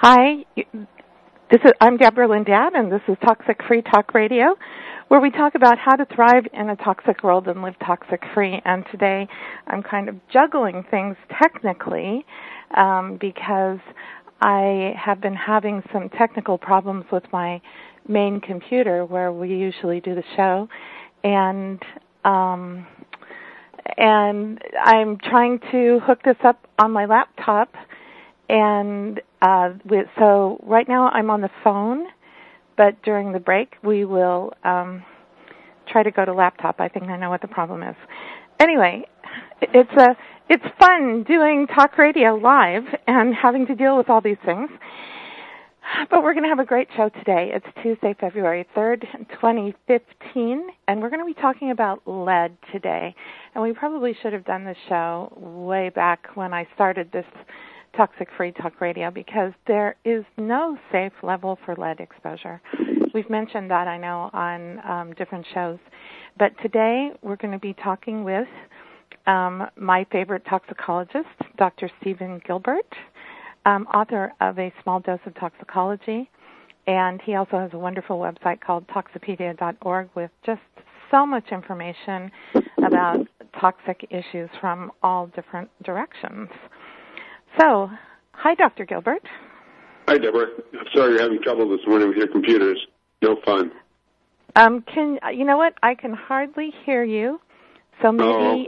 Hi, I'm Deborah Lindad, and this is Toxic Free Talk Radio, where we talk about how to thrive in a toxic world and live toxic-free. And today I'm kind of juggling things technically because I have been having some technical problems with my main computer where we usually do the show, and I'm trying to hook this up on my laptop. And so right now I'm on the phone, but during the break we will try to go to laptop. I think I know what the problem is. Anyway, it's fun doing talk radio live and having to deal with all these things. But we're going to have a great show today. It's Tuesday, February 3rd, 2015, and we're going to be talking about lead today. And we probably should have done this show way back when I started this Toxic Free Talk Radio, because there is no safe level for lead exposure. We've mentioned that, I know, on different shows. But today we're going to be talking with my favorite toxicologist, Dr. Steven Gilbert, author of A Small Dose of Toxicology. And he also has a wonderful website called Toxipedia.org with just so much information about toxic issues from all different directions. So, hi, Dr. Gilbert. Hi, Deborah. I'm sorry you're having trouble this morning with your computers. No fun. You know what? I can hardly hear you, so maybe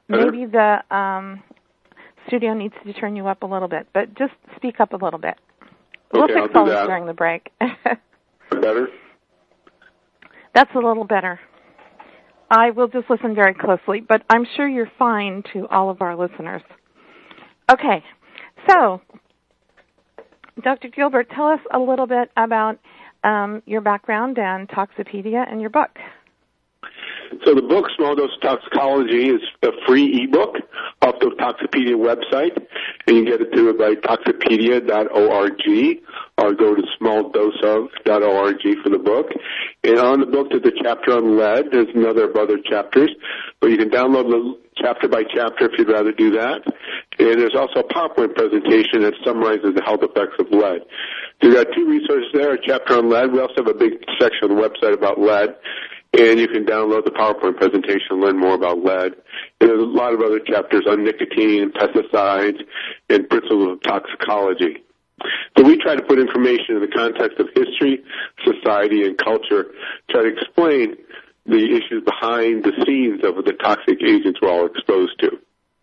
the studio needs to turn you up a little bit, but just speak up a little bit. We'll fix all this during the break. Better? That's a little better. I will just listen very closely, but I'm sure you're fine to all of our listeners. Okay. So, Dr. Gilbert, tell us a little bit about your background and Toxipedia and your book. So the book, Small Dose of Toxicology, is a free ebook off the Toxipedia website, and you get it to it by toxipedia.org, or go to smalldoseof.org for the book. And on the book, there's a chapter on lead. There's another other chapters, but you can download the chapter by chapter if you'd rather do that. And there's also a PowerPoint presentation that summarizes the health effects of lead. So you've got two resources there, a chapter on lead. We also have a big section on the website about lead. And you can download the PowerPoint presentation and learn more about lead. And there's a lot of other chapters on nicotine, pesticides, and principles of toxicology. So we try to put information in the context of history, society, and culture, try to explain the issues behind the scenes of the toxic agents we're all exposed to.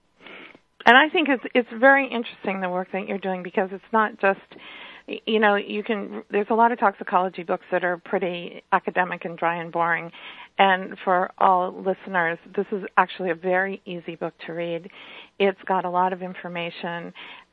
And I think it's very interesting, the work that you're doing, because it's not just, there's a lot of toxicology books that are pretty academic and dry and boring. And for all listeners, this is actually a very easy book to read. It's got a lot of information,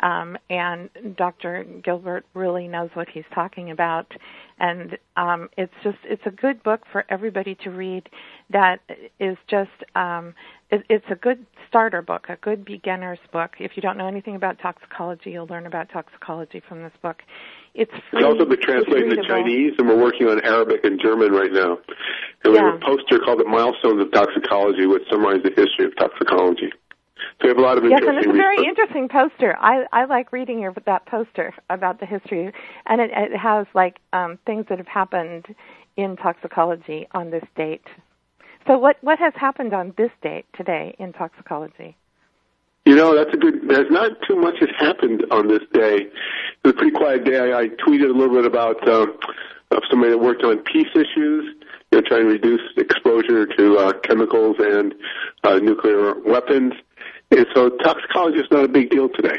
and Dr. Gilbert really knows what he's talking about. And it's a good book for everybody to read that is just, it's a good starter book, a good beginner's book. If you don't know anything about toxicology, you'll learn about toxicology from this book. It's free. It's also been translated to Chinese, and we're working on Arabic and German right now. And we have a poster called The Milestones of Toxicology, which summarizes the history of toxicology. So we have a lot of interesting and it's a very interesting poster. I like reading that poster about the history, and it has things that have happened in toxicology on this date. So what has happened on this date today in toxicology? That's there's not too much has happened on this day. It was a pretty quiet day. I tweeted a little bit about somebody that worked on peace issues, trying to reduce exposure to chemicals and nuclear weapons. And so toxicology is not a big deal today.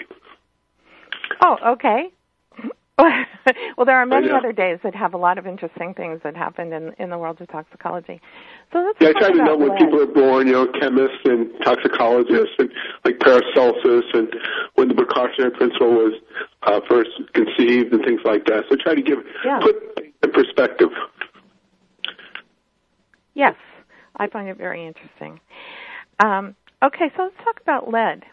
Oh, okay. Well, there are many other days that have a lot of interesting things that happened in the world of toxicology. So let's I try to know when people are born, chemists and toxicologists, and like Paracelsus, and when the precautionary principle was first conceived, and things like that. So try to put things in perspective. Yes, I find it very interesting. Okay, so let's talk about lead.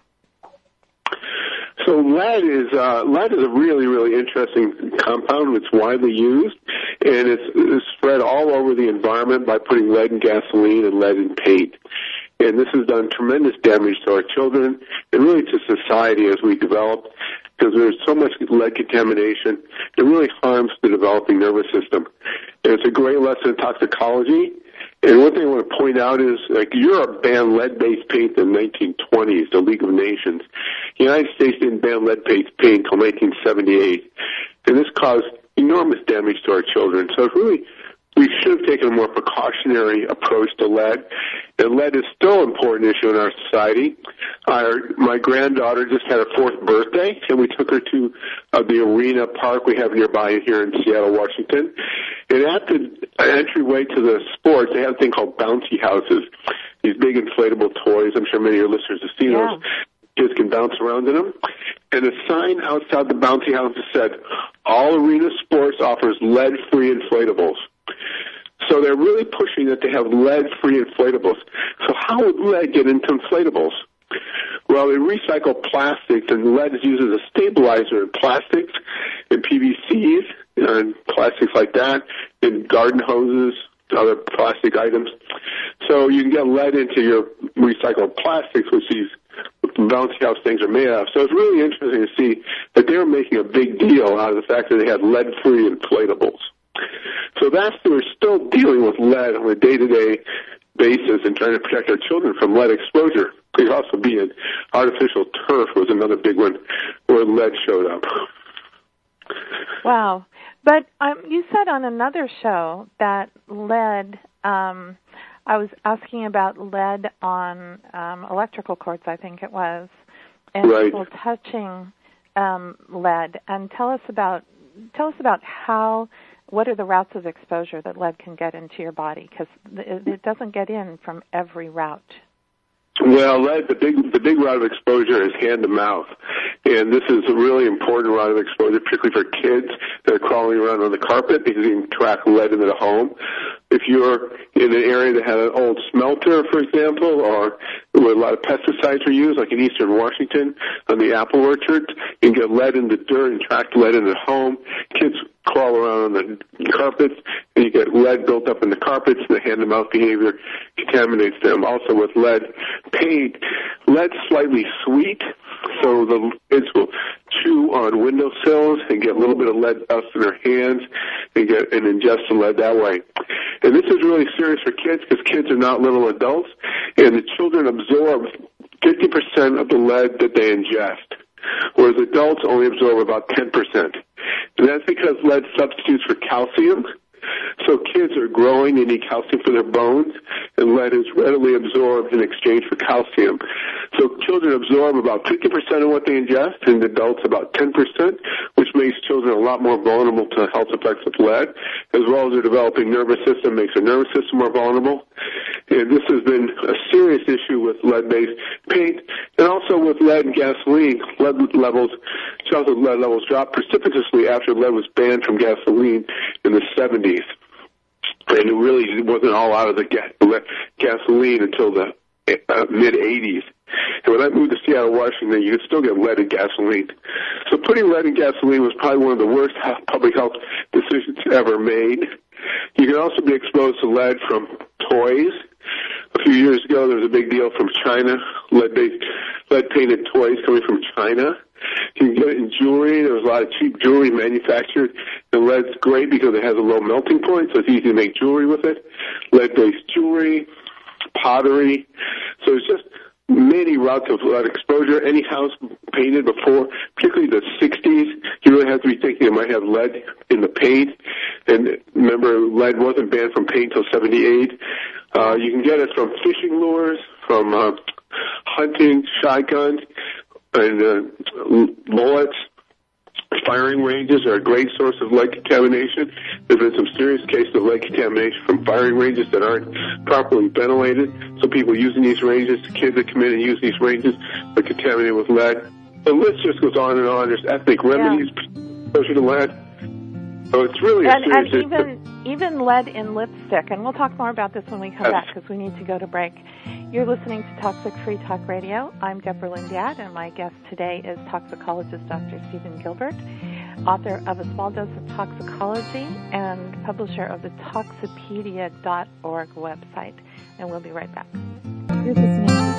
So lead is a really, really interesting compound. It's widely used, and it's spread all over the environment by putting lead in gasoline and lead in paint. And this has done tremendous damage to our children and really to society as we develop, because there's so much lead contamination. It really harms the developing nervous system. And it's a great lesson in toxicology. And one thing I want to point out is, like, Europe banned lead-based paint in the 1920s, the League of Nations. The United States didn't ban lead-based paint until 1978. And this caused enormous damage to our children. So it's really, we should have taken a more precautionary approach to lead. And lead is still an important issue in our society. My granddaughter just had her 4th birthday, and we took her to the arena park we have nearby here in Seattle, Washington. And at the entryway to the sports, they have a thing called bouncy houses, these big inflatable toys. I'm sure many of your listeners have seen those. Kids can bounce around in them. And a sign outside the bouncy house said, all arena sports offers lead-free inflatables. So they're really pushing that they have lead-free inflatables. So how would lead get into inflatables? Well, they recycle plastics, and lead is used as a stabilizer in plastics, in PVCs, and plastics like that, in garden hoses, other plastic items. So you can get lead into your recycled plastics, which these bouncy house things are made of. So it's really interesting to see that they were making a big deal out of the fact that they had lead-free inflatables. So we're still dealing with lead on a day-to-day basis and trying to protect our children from lead exposure. Could also be an artificial turf was another big one where lead showed up. Wow. But you said on another show that lead, I was asking about lead on electrical cords, I think it was, and right. People touching lead. And tell us about what are the routes of exposure that lead can get into your body? Because it doesn't get in from every route. Well, lead, the big route of exposure is hand to mouth. And this is a really important route of exposure, particularly for kids that are crawling around on the carpet because you can track lead into the home. If you're in an area that had an old smelter, for example, or where a lot of pesticides were used, like in eastern Washington on the apple orchards, you can get lead in the dirt and track lead in the home. Kids crawl around on the carpets, and you get lead built up in the carpets, and the hand-to-mouth behavior contaminates them. Also with lead paint, lead's slightly sweet, so the kids will chew on windowsills and get a little bit of lead dust in their hands and ingest the lead that way. And this is really serious for kids because kids are not little adults, and the children absorb 50% of the lead that they ingest, whereas adults only absorb about 10%. And that's because lead substitutes for calcium. So kids are growing, they need calcium for their bones, and lead is readily absorbed in exchange for calcium. So children absorb about 50% of what they ingest, and adults about 10%, which makes children a lot more vulnerable to health effects of lead, as well as their developing nervous system makes their nervous system more vulnerable. And this has been a serious issue with lead-based paint, and also with lead and gasoline. Chocolate lead levels dropped precipitously after lead was banned from gasoline in the 70s. And it really wasn't all out of the gasoline until the mid-80s. And when I moved to Seattle, Washington, you could still get lead in gasoline. So putting lead in gasoline was probably one of the worst public health decisions ever made. You can also be exposed to lead from toys. A few years ago, there was a big deal from China, lead-painted toys coming from China. You can get it in jewelry. There was a lot of cheap jewelry manufactured. And lead's great because it has a low melting point, so it's easy to make jewelry with it. Lead-based jewelry, pottery. So it's just many routes of lead exposure. Any house painted before, particularly the 60s, you really have to be thinking it might have lead in the paint. And remember, lead wasn't banned from paint until 78. You can get it from fishing lures, from hunting shotguns, and bullets. Firing ranges are a great source of lead contamination. There's been some serious cases of lead contamination from firing ranges that aren't properly ventilated. So people using these ranges, kids that come in and use these ranges, are contaminated with lead. The list just goes on and on. There's ethnic remedies associated to lead. So it's really a serious issue. And even lead in lipstick. And we'll talk more about this when we come back because we need to go to break. You're listening to Toxic Free Talk Radio. I'm Deborah Lynn-Gadd, and my guest today is toxicologist Dr. Stephen Gilbert, author of A Small Dose of Toxicology and publisher of the Toxipedia.org website. And we'll be right back. You're listening to Toxic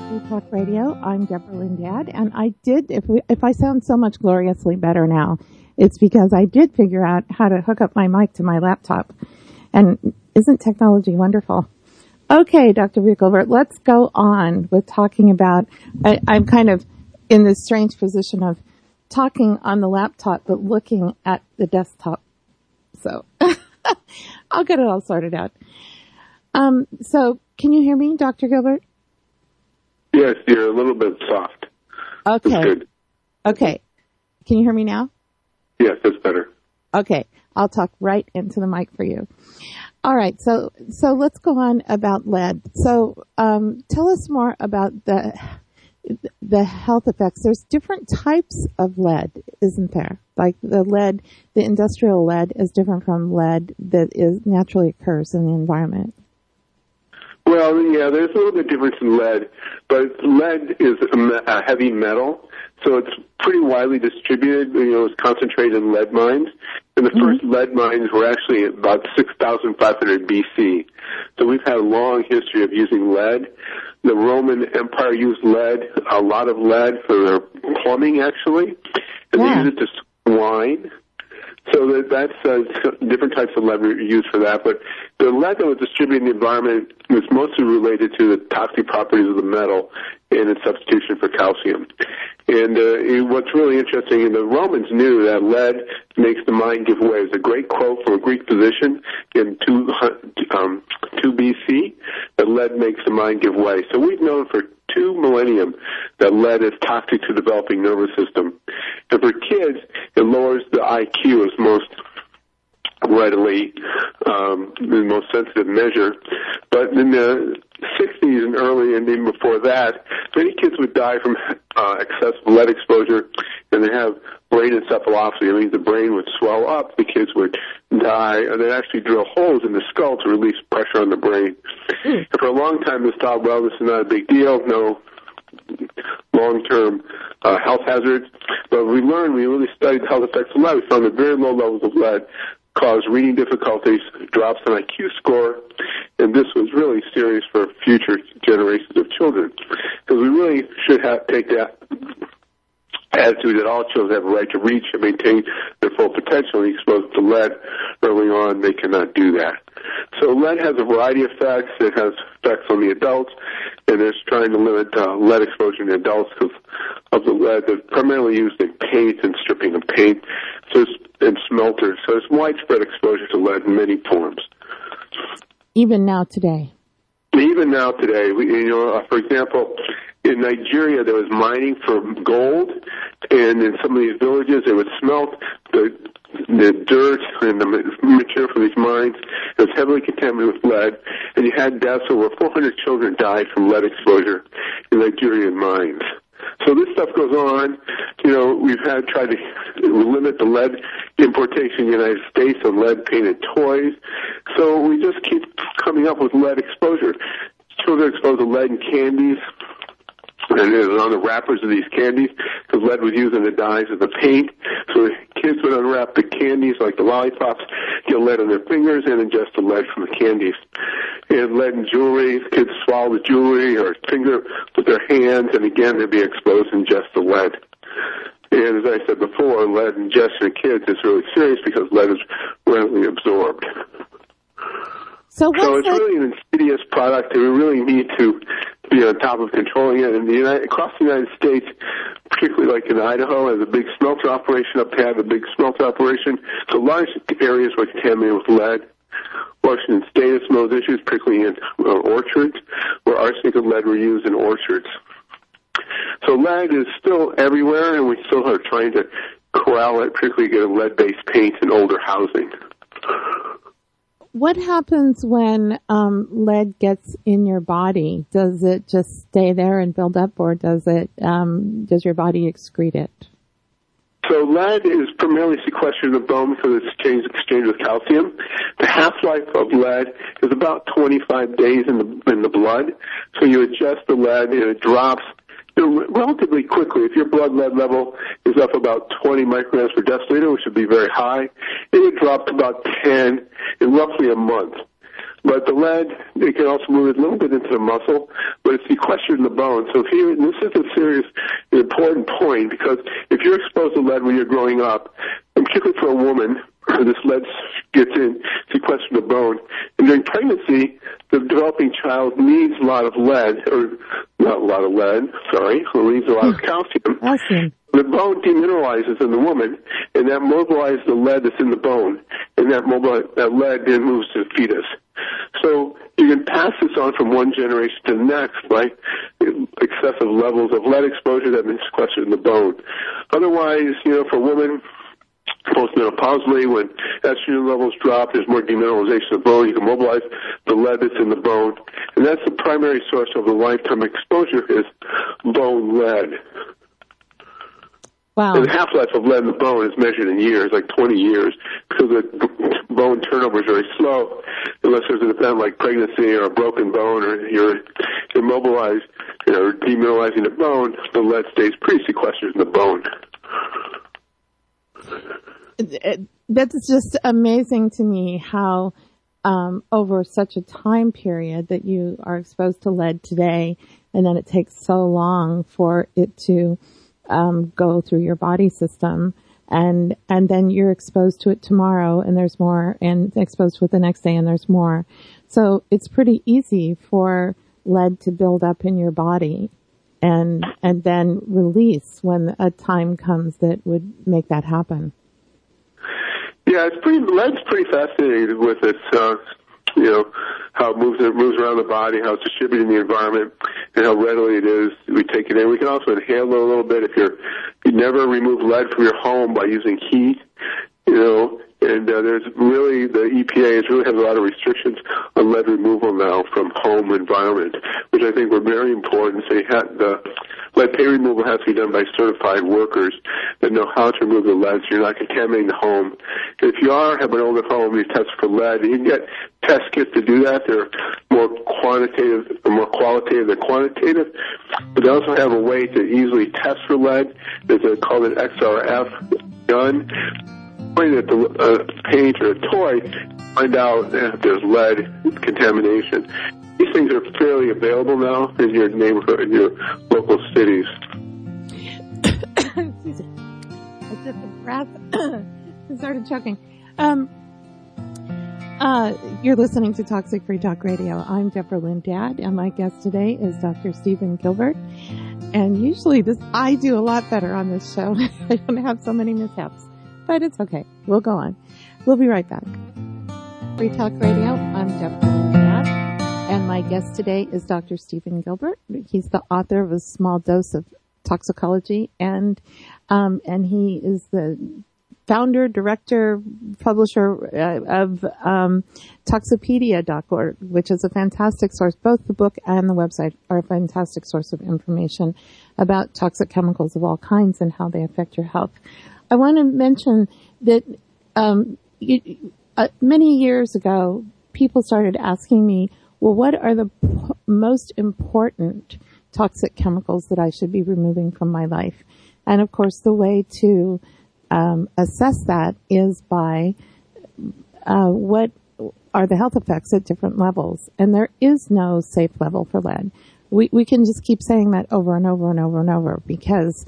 Free Talk Radio. I'm Deborah Lynn Dad, and I did, if I sound so much gloriously better now, it's because I did figure out how to hook up my mic to my laptop. And isn't technology wonderful? Okay, Dr. Rickelbert, let's go on with talking about, I'm kind of in this strange position of talking on the laptop but looking at the desktop. So I'll get it all sorted out. So can you hear me, Dr. Gilbert? Yes, you're a little bit soft. Okay. That's good. Okay. Can you hear me now? Yes, that's better. Okay. I'll talk right into the mic for you. All right. So let's go on about lead. So, tell us more about the health effects. There's different types of lead, isn't there? Like the industrial lead is different from lead that naturally occurs in the environment. Well, yeah, there's a little bit difference in lead, but lead is a heavy metal, so it's pretty widely distributed. It's concentrated in lead mines, and the first lead mines were actually about 6,500 BC. So we've had a long history of using lead. The Roman Empire used lead, a lot of lead for their plumbing, actually, and they used it to sweeten wine. So that's different types of lead were used for that. But the lead that was distributed in the environment was mostly related to the toxic properties of the metal and its substitution for calcium. And what's really interesting, the Romans knew that lead makes the mind give way. It's a great quote from a Greek physician in 2 BC, that lead makes the mind give way. So we've known for 2 millennium that lead is toxic to the developing nervous system. And for kids, it lowers the IQ as most readily, the most sensitive measure. But in the 60s and early and even before that, many kids would die from excessive lead exposure, and they have brain encephalopathy. It means the brain would swell up, the kids would die, and they'd actually drill holes in the skull to release pressure on the brain. And for a long time, they thought, well, this is not a big deal, no long-term health hazards. But we really studied the health effects of lead. We found that very low levels of lead cause reading difficulties, drops in IQ score, and this was really serious for future generations of children. Because we really should take that attitude that all children have a right to reach and maintain their full potential, and exposed to lead early on, they cannot do that. So lead has a variety of effects. It has effects on the adults, and it's trying to limit lead exposure in adults because of the lead that's primarily used in paint and stripping of paint, and smelters. So it's widespread exposure to lead in many forms. Even now today. Even now today, for example, in Nigeria there was mining for gold, and in some of these villages they would smelt the dirt and the material from these mines. It was heavily contaminated with lead, and you had deaths. Over 400 children died from lead exposure in Nigerian mines. So this stuff goes on. We've tried to limit the lead importation in the United States on lead-painted toys. So we just keep coming up with lead exposure. Children exposed to lead in candies, and it was on the wrappers of these candies, because lead was used in the dyes of the paint. So the kids would unwrap the candies, like the lollipops, get lead on their fingers, and ingest the lead from the candies. And lead in jewelry, kids swallow the jewelry or finger with their hands, and again, they'd be exposed and ingest the lead. And as I said before, lead ingestion in kids is really serious because lead is readily absorbed. So it's really an insidious product, and we really need to be on top of controlling it. And across the United States, particularly like in Idaho, has a big smelter operation. Up to have a big smelter operation. So large areas were contaminated with lead. Washington State has some of those issues, particularly in orchards, where arsenic and lead were used in orchards. So lead is still everywhere, and we still are trying to corral it, particularly get lead-based paint in older housing. What happens when lead gets in your body? Does it just stay there and build up, or does your body excrete it? So lead is primarily sequestered in the bone because it's exchanged with calcium. The half-life of lead is about 25 days in the blood. So you adjust the lead, and it drops relatively quickly. If your blood lead level is up about 20 micrograms per deciliter, which would be very high, it would drop to about 10 in roughly a month. But the lead, it can also move it a little bit into the muscle, but it's sequestered in the bone. So this is a serious, important point, because if you're exposed to lead when you're growing up, and particularly for a woman, this lead gets in, sequestered in the bone. And during pregnancy, the developing child needs a lot of lead, or not a lot of lead, sorry, needs a lot of calcium. Calcium. The bone demineralizes in the woman, and that mobilizes the lead that's in the bone, and that lead then moves to the fetus. So you can pass this on from one generation to the next by excessive levels of lead exposure that have been sequestered in the bone. Otherwise, for women, postmenopausally, when estrogen levels drop, there's more demineralization of the bone. You can mobilize the lead that's in the bone, and that's the primary source of the lifetime exposure is bone lead. Wow. And the half-life of lead in the bone is measured in years, like 20 years, because the bone turnover is very slow, unless there's an event like pregnancy or a broken bone or you're immobilized or demineralizing the bone, the lead stays pretty sequestered in the bone. That's just amazing to me how over such a time period that you are exposed to lead today, and then it takes so long for it to go through your body system, and then you're exposed to it tomorrow, and there's more, and exposed to it the next day, and there's more. So it's pretty easy for lead to build up in your body and then release when a time comes that would make that happen. Yeah, lead's pretty fascinating with its, how it moves around the body, how it's distributed in the environment, and how readily it is we take it in. We can also inhale it a little bit if you never remove lead from your home by using heat, and there's really, the EPA has a lot of restrictions on lead removal now from home environment, which I think were very important. So the lead paint removal has to be done by certified workers that know how to remove the lead, so you're not contaminating the home. If you have an older home, you test for lead. You can get test kits to do that. They're more qualitative than quantitative. But they also have a way to easily test for lead. There's called an XRF gun. Point at the paint or a toy, find out if there's lead contamination. These things are fairly available now in your neighborhood, in your local cities. Excuse me. I took a breath and started choking. You're listening to Toxic Free Talk Radio. I'm Deborah Lynn Dad, and my guest today is Dr. Stephen Gilbert. And usually I do a lot better on this show. I don't have so many mishaps. But it's okay. We'll go on. We'll be right back. Free Talk Radio. I'm Deborah Lynn Dad, and my guest today is Dr. Stephen Gilbert. He's the author of A Small Dose of Toxicology, and he is the founder, director, publisher of Toxipedia.org, which is a fantastic source. Both the book and the website are a fantastic source of information about toxic chemicals of all kinds and how they affect your health. I want to mention that many years ago, people started asking me, well, what are the most important toxic chemicals that I should be removing from my life? And of course, the way to assess that is by what are the health effects at different levels. And there is no safe level for lead. We can just keep saying that over and over and over and over because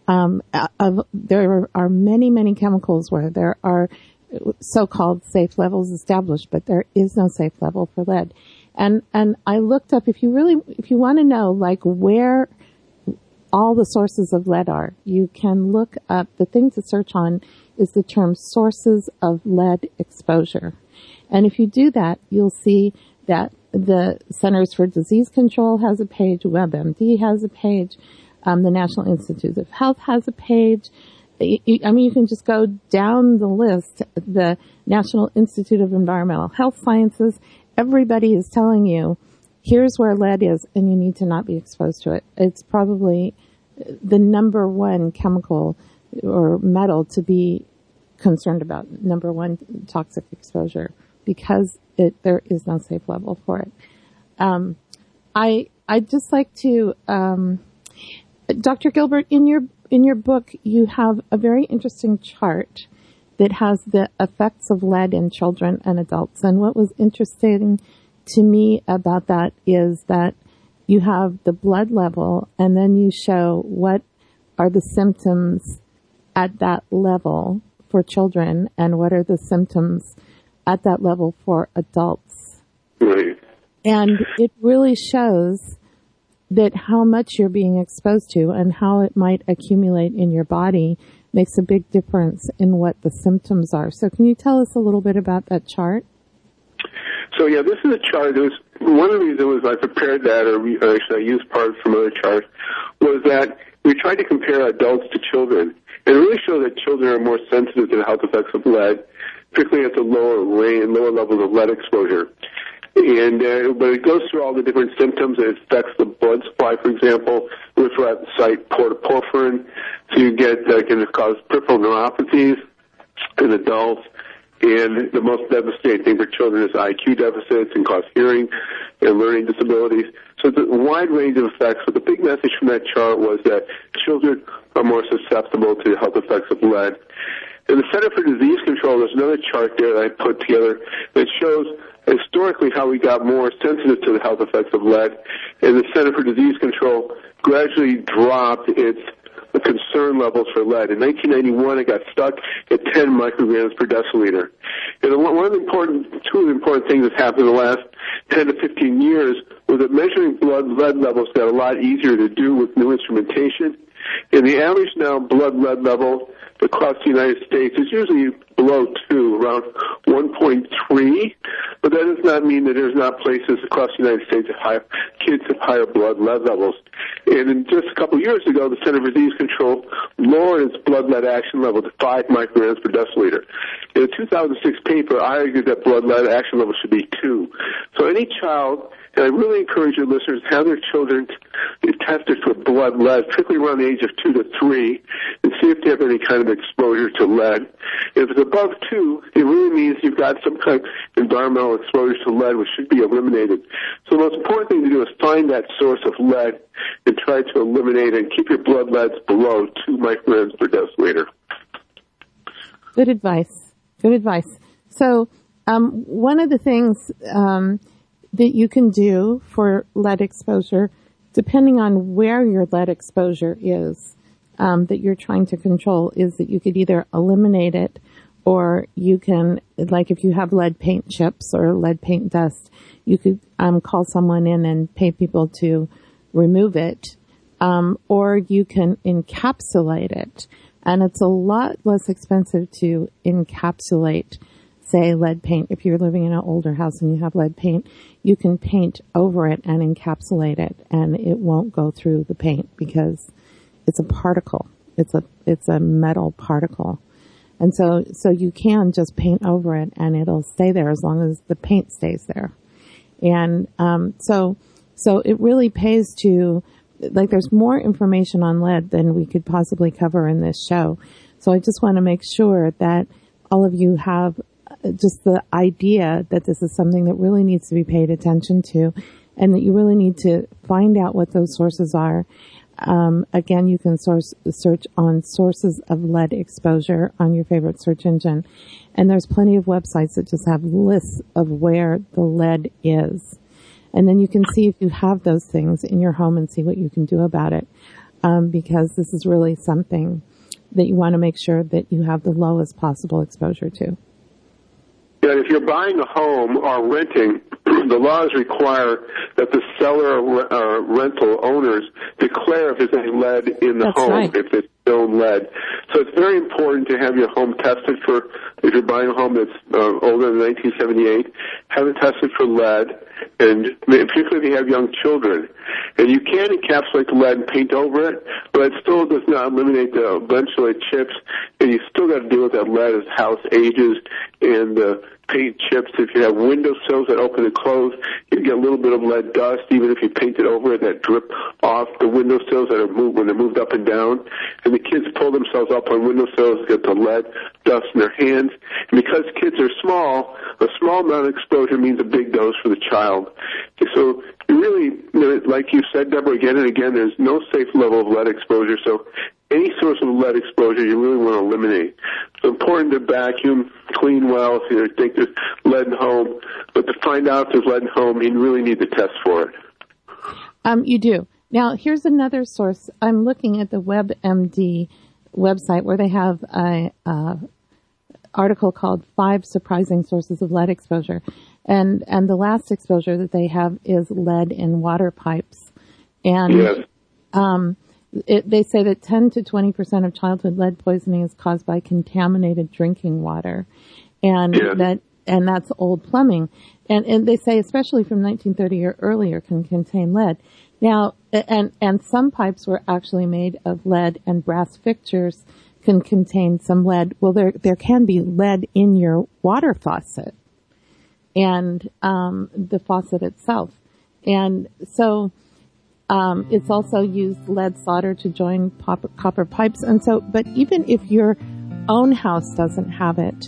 there are many, many chemicals where there are so-called safe levels established, but there is no safe level for lead. And I looked up, if you want to know, like, where all the sources of lead are, you can look up, the thing to search on is the term sources of lead exposure. And if you do that, you'll see that the Centers for Disease Control has a page, WebMD has a page, the National Institutes of Health has a page. You can just go down the list. The National Institute of Environmental Health Sciences, everybody is telling you, here's where lead is, and you need to not be exposed to it. It's probably the number one chemical or metal to be concerned about, number one toxic exposure, because there is no safe level for it. I'd just like to, Dr. Gilbert, in your book, you have a very interesting chart that has the effects of lead in children and adults. And what was interesting to me about that is that you have the blood level, and then you show what are the symptoms at that level for children and what are the symptoms at that level for adults. Right. And it really shows that how much you're being exposed to and how it might accumulate in your body makes a big difference in what the symptoms are. So can you tell us a little bit about that chart? So yeah, this is a chart. One of the reasons I prepared that, or actually I used parts from other charts, was that we tried to compare adults to children. And it really showed that children are more sensitive to the health effects of lead, particularly at the lower levels of lead exposure. And but it goes through all the different symptoms. It affects the blood supply, for example, with that site porphyrin. So you get can cause peripheral neuropathies in adults. And the most devastating thing for children is IQ deficits and cause hearing and learning disabilities. So it's a wide range of effects. But the big message from that chart was that children are more susceptible to the health effects of lead. In the Center for Disease Control, there's another chart there that I put together that shows historically how we got more sensitive to the health effects of lead. And the Center for Disease Control gradually dropped its concern levels for lead. In 1991, it got stuck at 10 micrograms per deciliter. And two of the important things that's happened in the last 10 to 15 years was that measuring lead levels got a lot easier to do with new instrumentation. And the average now blood lead level across the United States is usually below 2, around 1.3. But that does not mean that there's not places across the United States that kids have higher blood lead levels. And just a couple of years ago, the Center for Disease Control lowered its blood lead action level to 5 micrograms per deciliter. In a 2006 paper, I argued that blood lead action level should be 2. So any child, and I really encourage your listeners to have their children tested for blood lead, particularly around the age of 2 to 3, and see if they have any kind of exposure to lead. If it's above 2, it really means you've got some kind of environmental exposure to lead, which should be eliminated. So the most important thing to do is find that source of lead and try to eliminate and keep your blood leads below 2 micrograms per deciliter. Good advice. Good advice. So one of the things that you can do for lead exposure, depending on where your lead exposure is, that you're trying to control, is that you could either eliminate it, or you can, like if you have lead paint chips or lead paint dust, you could call someone in and pay people to remove it, or you can encapsulate it. And it's a lot less expensive to encapsulate, say, lead paint. If you're living in an older house and you have lead paint, you can paint over it and encapsulate it, and it won't go through the paint because it's a particle. It's a metal particle. And so you can just paint over it and it'll stay there as long as the paint stays there. And so it really pays to, like, there's more information on lead than we could possibly cover in this show. So I just want to make sure that all of you have just the idea that this is something that really needs to be paid attention to, and that you really need to find out what those sources are. Again, you can search on sources of lead exposure on your favorite search engine. And there's plenty of websites that just have lists of where the lead is. And then you can see if you have those things in your home and see what you can do about it. Because this is really something that you want to make sure that you have the lowest possible exposure to. Yeah, if you're buying a home or renting, the laws require that the seller or rental owners declare if there's any lead in the home, right, if it's known lead. So it's very important to have your home tested for, if you're buying a home that's older than 1978, have it tested for lead, and particularly if you have young children. And you can encapsulate the lead and paint over it, but it still does not eliminate the eventually chips, and you still got to deal with that lead as the house ages, and the paint chips. If you have windowsills that open and close, you get a little bit of lead dust, even if you paint it over it, that drip off the windowsills that are moved when they're moved up and down. And the kids pull themselves up on windowsills, get the lead dust in their hands. And because kids are small, a small amount of exposure means a big dose for the child. So you really, like you said, Deborah, again and again, there's no safe level of lead exposure. So any source of lead exposure you really want to eliminate. So important to vacuum, clean well. If you think there's lead in home, but to find out if there's lead in home, you really need to test for it. You do. Now, here's another source. I'm looking at the WebMD website where they have a article called 5 Surprising Sources of Lead Exposure. And the last exposure that they have is lead in water pipes. And yes. They say that 10 to 20% of childhood lead poisoning is caused by contaminated drinking water. And that's old plumbing. And they say especially from 1930 or earlier can contain lead. Now, and some pipes were actually made of lead, and brass fixtures can contain some lead. Well, there can be lead in your water faucet and the faucet itself. And so it's also used lead solder to join copper pipes. And so, but even if your own house doesn't have it,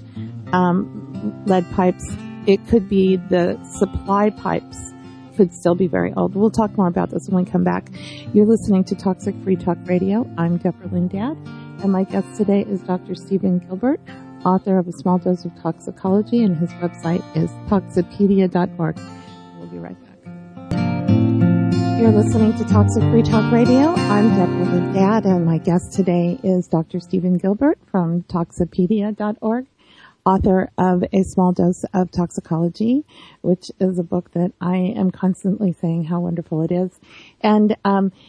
lead pipes, it could be the supply pipes could still be very old. We'll talk more about this when we come back. You're listening to Toxic Free Talk Radio. I'm Deborah Lynn Dad, and my guest today is Dr. Stephen Gilbert, author of A Small Dose of Toxicology, and his website is toxipedia.org. We'll be right back. You're listening to Toxic Free Talk Radio. I'm Deborah Lynn Dad, and my guest today is Dr. Stephen Gilbert from toxipedia.org. Author of A Small Dose of Toxicology, which is a book that I am constantly saying how wonderful it is. And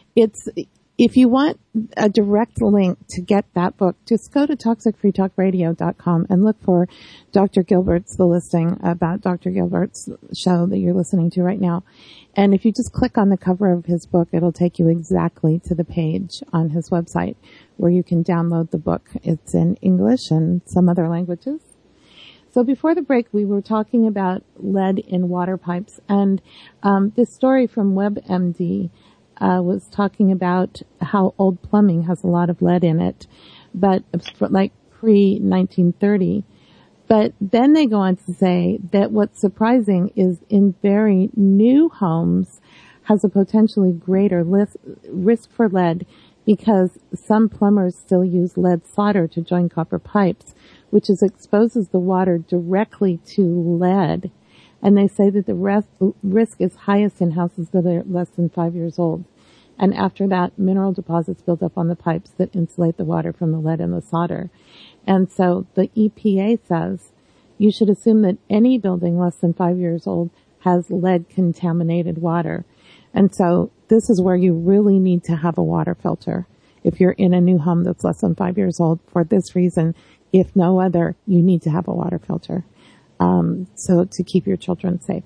if you want a direct link to get that book, just go to toxicfreetalkradio.com and look for Dr. Gilbert's, the listing about Dr. Gilbert's show that you're listening to right now. And if you just click on the cover of his book, it'll take you exactly to the page on his website where you can download the book. It's in English and some other languages. So before the break, we were talking about lead in water pipes, and this story from WebMD was talking about how old plumbing has a lot of lead in it, but like pre-1930. But then they go on to say that what's surprising is in very new homes has a potentially greater risk for lead because some plumbers still use lead solder to join copper pipes, which exposes the water directly to lead. And they say that the risk is highest in houses that are less than 5 years old. And after that, mineral deposits build up on the pipes that insulate the water from the lead and the solder. And so the EPA says you should assume that any building less than 5 years old has lead contaminated water. And so this is where you really need to have a water filter if you're in a new home that's less than 5 years old. For this reason, if no other, you need to have a water filter, so to keep your children safe.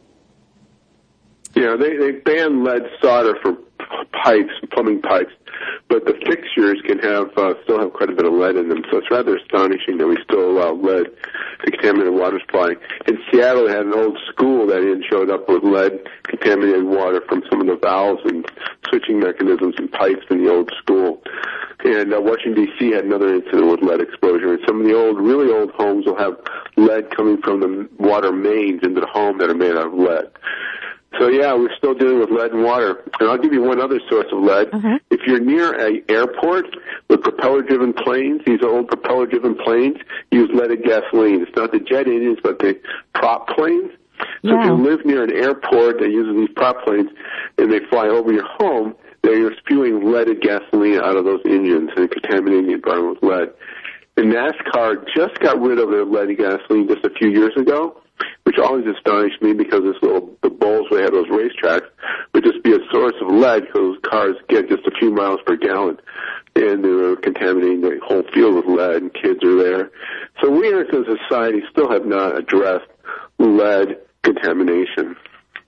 Yeah, they ban lead solder for pipes, plumbing pipes, but the fixtures can still have quite a bit of lead in them. So it's rather astonishing that we still allow lead to contaminate water supply. In Seattle, they had an old school that even showed up with lead-contaminated water from some of the valves and switching mechanisms and pipes in the old school. And Washington, D.C. had another incident with lead exposure. And some of the really old homes will have lead coming from the water mains into the home that are made out of lead. So, yeah, we're still dealing with lead and water. And I'll give you one other source of lead. Uh-huh. If you're near an airport with propeller-driven planes, these old propeller-driven planes use leaded gasoline. It's not the jet engines, but the prop planes. So if you live near an airport that uses these prop planes and they fly over your home, they're spewing leaded gasoline out of those engines and contaminating the environment with lead. And NASCAR just got rid of their leaded gasoline just a few years ago, which always astonished me because the bowls where they had those racetracks would just be a source of lead because cars get just a few miles per gallon. And they were contaminating the whole field with lead, and kids are there. So we as a society still have not addressed lead contamination.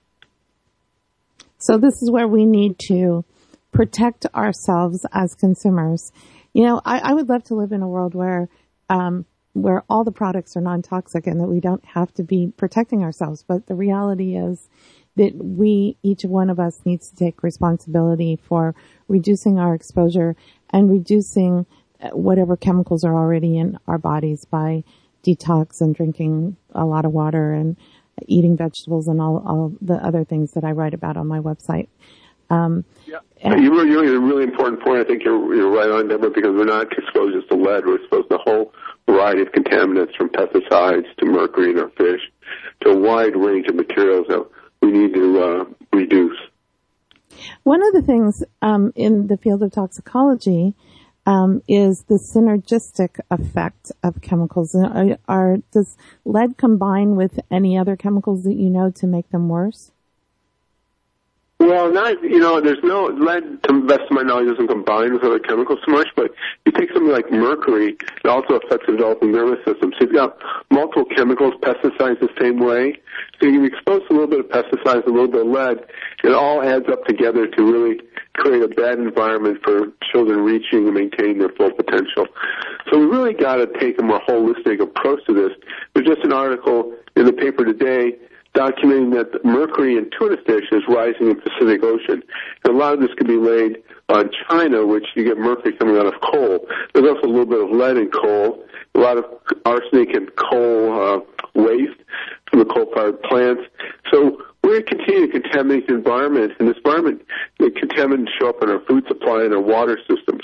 So this is where we need to protect ourselves as consumers. You know, I would love to live in a world where all the products are non-toxic and that we don't have to be protecting ourselves. But the reality is that each one of us needs to take responsibility for reducing our exposure and reducing whatever chemicals are already in our bodies by detox and drinking a lot of water and eating vegetables and all the other things that I write about on my website. You were a really important point. I think you're right on, Deborah, because we're not exposed just to lead. We're exposed to a whole variety of contaminants, from pesticides to mercury in our fish, to a wide range of materials that we need to reduce. One of the things in the field of toxicology is the synergistic effect of chemicals. Does lead combine with any other chemicals that you know to make them worse? Well, there's no lead, to the best of my knowledge, doesn't combine with other chemicals so much, but you take something like mercury, it also affects the developing nervous system. So you've got multiple chemicals, pesticides the same way. So you can expose a little bit of pesticides, a little bit of lead, it all adds up together to really create a bad environment for children reaching and maintaining their full potential. So we really got to take a more holistic approach to this. There's just an article in the paper today documenting that mercury in tuna fish is rising in the Pacific Ocean. And a lot of this can be laid on China, which you get mercury coming out of coal. There's also a little bit of lead in coal, a lot of arsenic and coal waste from the coal-fired plants. So we're going to continue to contaminate the environment, and this environment, the contaminants show up in our food supply and our water systems.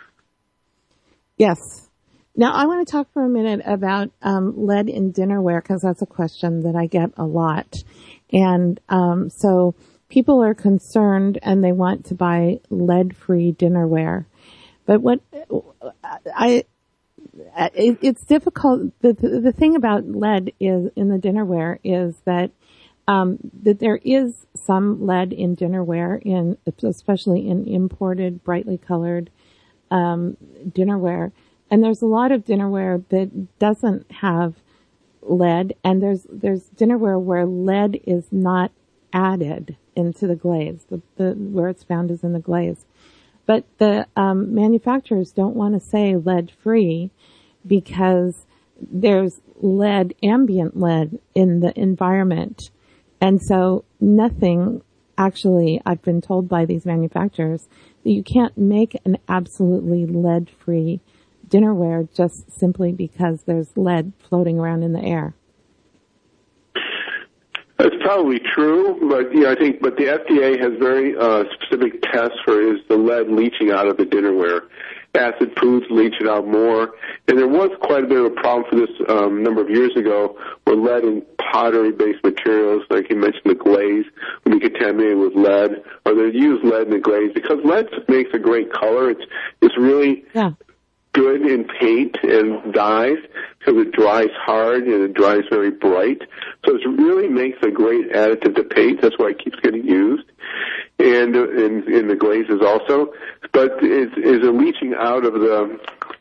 Yes. Now, I want to talk for a minute about lead in dinnerware, because that's a question that I get a lot. And so people are concerned and they want to buy lead-free dinnerware. But it's difficult. The thing about lead is in the dinnerware is that there is some lead in dinnerware, especially in imported, brightly colored dinnerware. And there's a lot of dinnerware that doesn't have lead, and there's dinnerware where lead is not added into the glaze. Where it's found is in the glaze. But the manufacturers don't want to say lead-free because there's lead, ambient lead, in the environment. And so nothing, actually, I've been told by these manufacturers, that you can't make an absolutely lead-free dinnerware just simply because there's lead floating around in the air. That's probably true, but but the FDA has very specific tests for is the lead leaching out of the dinnerware. Acid foods leach it out more, and there was quite a bit of a problem for this number of years ago, where lead in pottery-based materials, like you mentioned, the glaze, would be contaminated with lead, or they use lead in the glaze because lead makes a great color. It's really good in paint and dyes because it dries hard and it dries very bright. So it really makes a great additive to paint. That's why it keeps getting used. And in the glazes also. But is it leaching out of the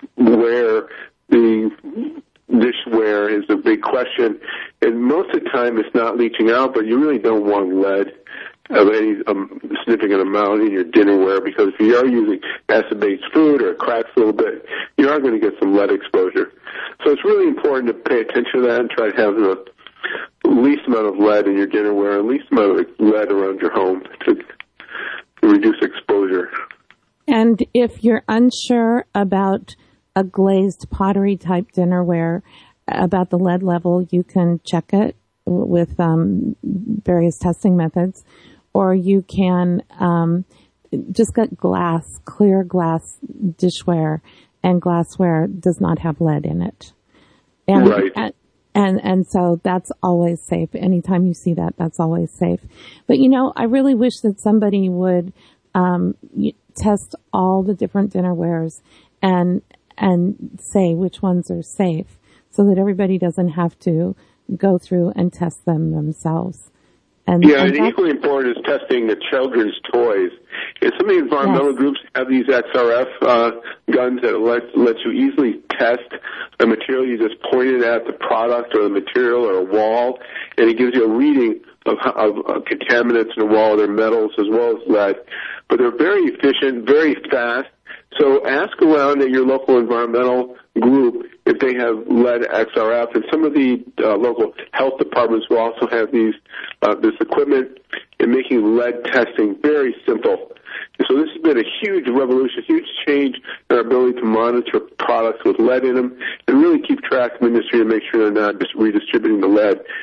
dishware is a big question. And most of the time it's not leaching out, but you really don't want lead of any significant amount in your dinnerware, because if you are using acid-based food or it cracks a little bit, you are going to get some lead exposure. So it's really important to pay attention to that and try to have the least amount of lead in your dinnerware and least amount of lead around your home to reduce exposure. And if you're unsure about a glazed pottery-type dinnerware, about the lead level, you can check it with various testing methods. Or you can just get clear glass dishware, and glassware does not have lead in it. And, right. And so that's always safe. Anytime you see that, that's always safe. But I really wish that somebody would test all the different dinnerwares and say which ones are safe, so that everybody doesn't have to go through and test them themselves. And equally important is testing the children's toys. And some of the environmental groups have these XRF guns that let you easily test a material. You just point it at the product or the material or a wall, and it gives you a reading of contaminants in the wall, their metals as well as lead. But they're very efficient, very fast. So ask around at your local environmental group if they have lead XRF, and some of the local health departments will also have this equipment in making lead testing very simple. And so this has been a huge revolution, huge change in our ability to monitor products with lead in them and really keep track of the industry and make sure they're not just redistributing the lead.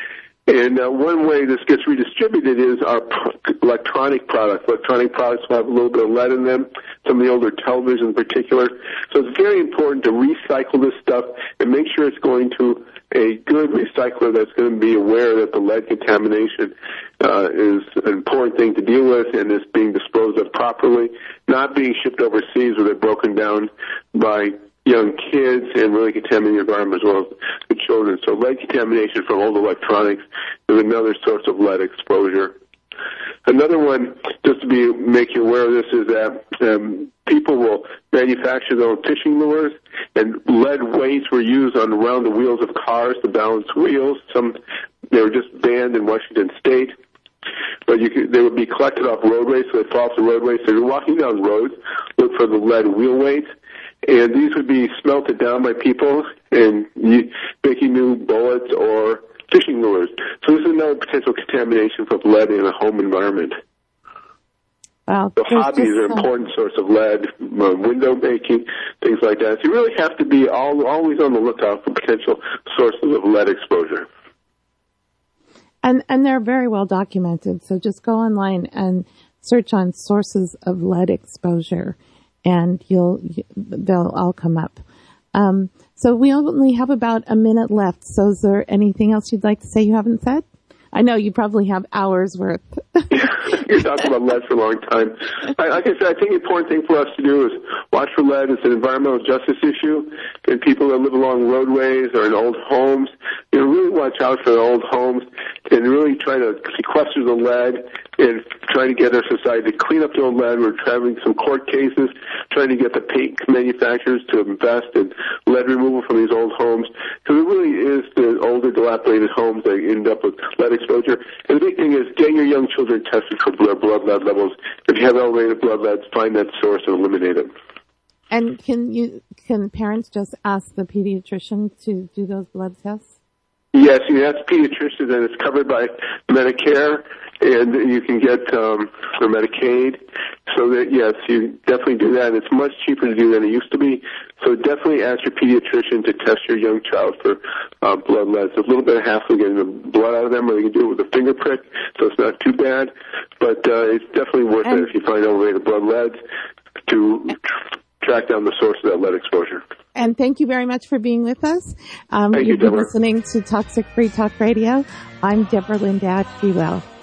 And one way this gets redistributed is our electronic products. Electronic products will have a little bit of lead in them, some of the older televisions in particular. So it's very important to recycle this stuff and make sure it's going to a good recycler that's going to be aware that the lead contamination is an important thing to deal with and is being disposed of properly, not being shipped overseas where they're broken down by young kids and really contaminating the environment as well as the children. So lead contamination from old electronics is another source of lead exposure. Another one, just to make you aware of this, is that people will manufacture their own fishing lures, and lead weights were used around the wheels of cars to balance wheels. They were just banned in Washington State. But they would be collected off roadways, so they'd fall off the roadways. So you're walking down roads, look for the lead wheel weights. And these would be smelted down by people and making new bullets or fishing lures. So this is another potential contamination from lead in a home environment. Wow. So hobbies are an important source of lead, window making, things like that. So you really have to be always on the lookout for potential sources of lead exposure. And they're very well documented. So just go online and search on sources of lead exposure, and they'll all come up. So we only have about a minute left. So is there anything else you'd like to say you haven't said? I know you probably have hours worth. You're talking about lead for a long time. Like I said, I think the important thing for us to do is watch for lead. It's an environmental justice issue. And people that live along roadways or in old homes, really watch out for the old homes and really try to sequester the lead and try to get our society to clean up the old lead. We're having some court cases trying to get the paint manufacturers to invest in lead removal from these old homes. Because it really is the older, dilapidated homes that end up with lead exposure. And the big thing is get your young children tested for blood lead levels. If you have elevated blood lead, find that source and eliminate it. And can parents just ask the pediatrician to do those blood tests? Yes, you ask the pediatrician, and it's covered by Medicare, and you can get for Medicaid. So that, yes, you definitely do that. It's much cheaper to do than it used to be. So definitely ask your pediatrician to test your young child for blood lead. It's a little bit of hassle getting the blood out of them, or they can do it with a finger prick, so it's not too bad. But it's definitely worth it if you find elevated blood lead to track down the source of that lead exposure. And thank you very much for being with us. Thank you, You've been Deborah. listening to Toxic Free Talk Radio. I'm Deborah Lindad. Be well.